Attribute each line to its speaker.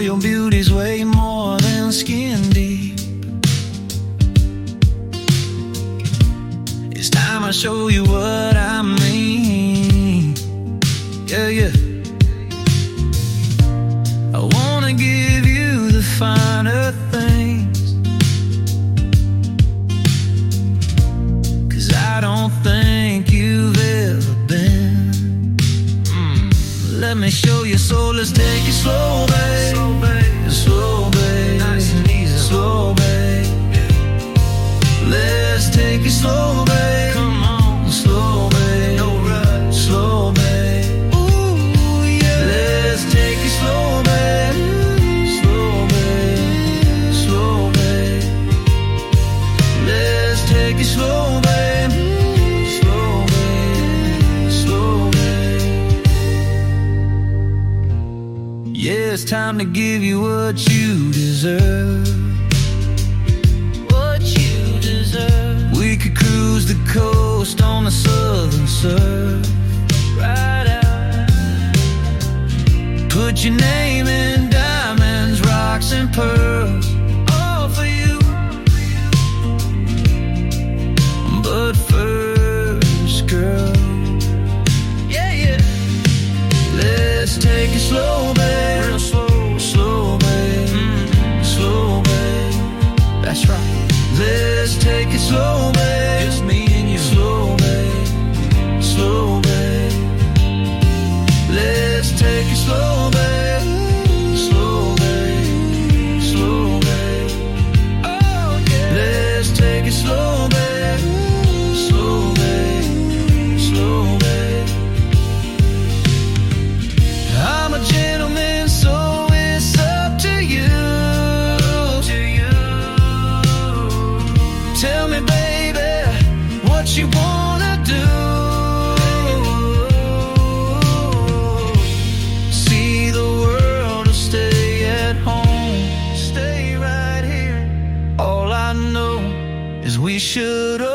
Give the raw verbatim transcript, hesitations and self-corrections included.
Speaker 1: your beauty's way more than skin deep. It's time I show you what I mean. Yeah, yeah. I wanna give you the finer things, 'cause I don't think you've ever been. mm. Let me show you, so let's take it slow, babe. Slow, babe. Slow, babe. Nice and easy. Slow, babe. Let's take it slow, babe. Come on. Slow, babe. No rush. Slow, babe. Ooh, yeah. Let's take it slow, babe. Slow, babe. Slow, babe. Let's take it slow, babe. Slow, babe. Slow, babe. Yeah, it's time to give you what you deserve. What you deserve. We could cruise the coast on the southern surf. Right out. Put your name in diamonds, rocks and pearls, all for you. But first, girl, yeah, yeah. Let's take it slow, babe. Real slow, slow, babe. Mm, slow, babe. That's right. Let's take it slow, babe. Just me and you. Slow, babe. Slow, babe. Let's take it slow, babe. Slow, babe. Slow, babe. Oh, yeah. Let's take it slow, babe. Slow, babe. Slow, babe. I'm a gentleman, so it's up to you. To you. Tell me, baby, what you wanna do. See the world or stay at home. Stay right here. All I know is we should